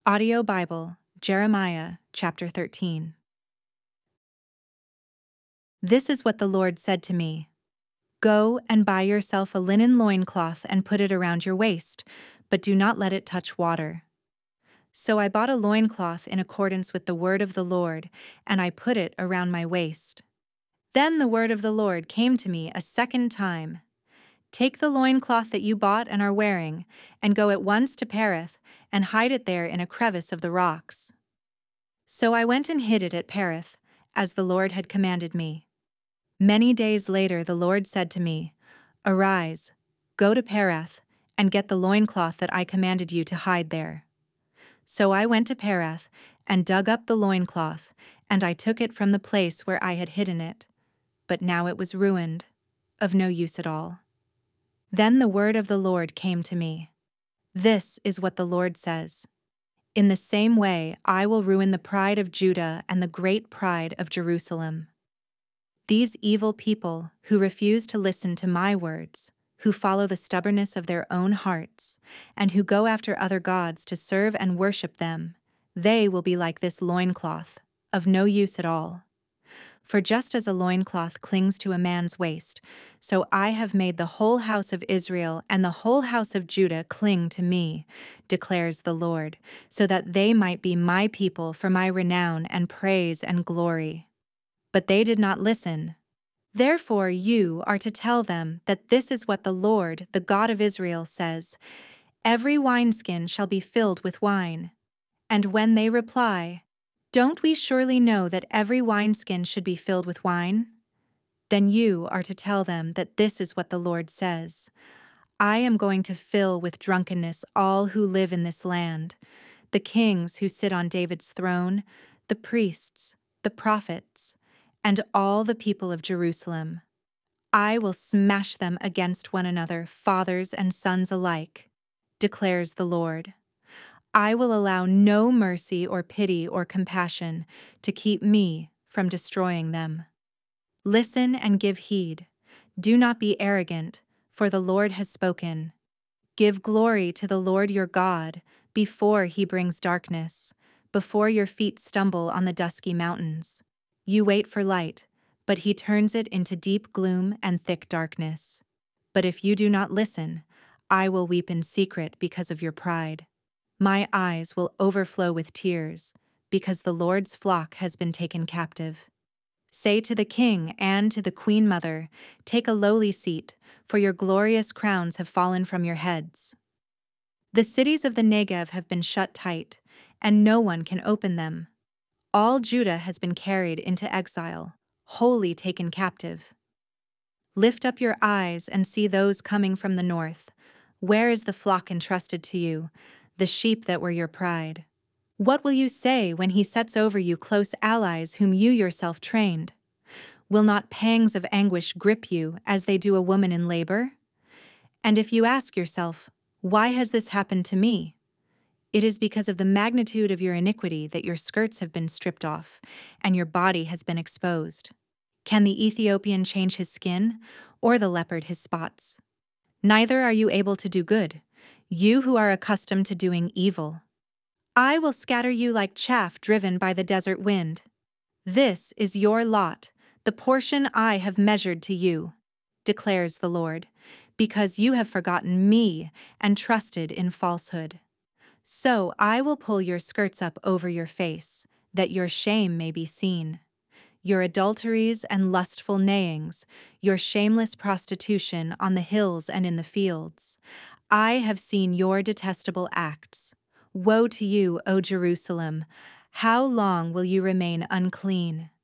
Audio Bible, Jeremiah chapter 13. This is what the Lord said to me. Go and buy yourself a linen loincloth and put it around your waist, but do not let it touch water. So I bought a loincloth in accordance with the word of the Lord, and I put it around my waist. Then the word of the Lord came to me a second time. Take the loincloth that you bought and are wearing, and go at once to Pereth, and hide it there in a crevice of the rocks. So I went and hid it at Pereth, as the Lord had commanded me. Many days later the Lord said to me, Arise, go to Pereth, and get the loincloth that I commanded you to hide there. So I went to Pereth, and dug up the loincloth, and I took it from the place where I had hidden it. But now it was ruined, of no use at all. Then the word of the Lord came to me. This is what the Lord says. In the same way, I will ruin the pride of Judah and the great pride of Jerusalem. These evil people, who refuse to listen to my words, who follow the stubbornness of their own hearts, and who go after other gods to serve and worship them, they will be like this loincloth, of no use at all. For just as a loincloth clings to a man's waist, so I have made the whole house of Israel and the whole house of Judah cling to me, declares the Lord, so that they might be my people for my renown and praise and glory. But they did not listen. Therefore you are to tell them that this is what the Lord, the God of Israel, says: Every wineskin shall be filled with wine. And when they reply, Don't we surely know that every wineskin should be filled with wine? Then you are to tell them that this is what the Lord says: I am going to fill with drunkenness all who live in this land, the kings who sit on David's throne, the priests, the prophets, and all the people of Jerusalem. I will smash them against one another, fathers and sons alike, declares the Lord. I will allow no mercy or pity or compassion to keep me from destroying them. Listen and give heed. Do not be arrogant, for the Lord has spoken. Give glory to the Lord your God before he brings darkness, before your feet stumble on the dusky mountains. You wait for light, but he turns it into deep gloom and thick darkness. But if you do not listen, I will weep in secret because of your pride. My eyes will overflow with tears, because the Lord's flock has been taken captive. Say to the king and to the queen mother, Take a lowly seat, for your glorious crowns have fallen from your heads. The cities of the Negev have been shut tight, and no one can open them. All Judah has been carried into exile, wholly taken captive. Lift up your eyes and see those coming from the north. Where is the flock entrusted to you, the sheep that were your pride? What will you say when he sets over you close allies whom you yourself trained? Will not pangs of anguish grip you as they do a woman in labor? And if you ask yourself, Why has this happened to me? It is because of the magnitude of your iniquity that your skirts have been stripped off, and your body has been exposed. Can the Ethiopian change his skin, or the leopard his spots? Neither are you able to do good, you who are accustomed to doing evil. I will scatter you like chaff driven by the desert wind. This is your lot, the portion I have measured to you, declares the Lord, because you have forgotten me and trusted in falsehood. So I will pull your skirts up over your face, that your shame may be seen. Your adulteries and lustful neighings, your shameless prostitution on the hills and in the fields. I have seen your detestable acts. Woe to you, O Jerusalem! How long will you remain unclean?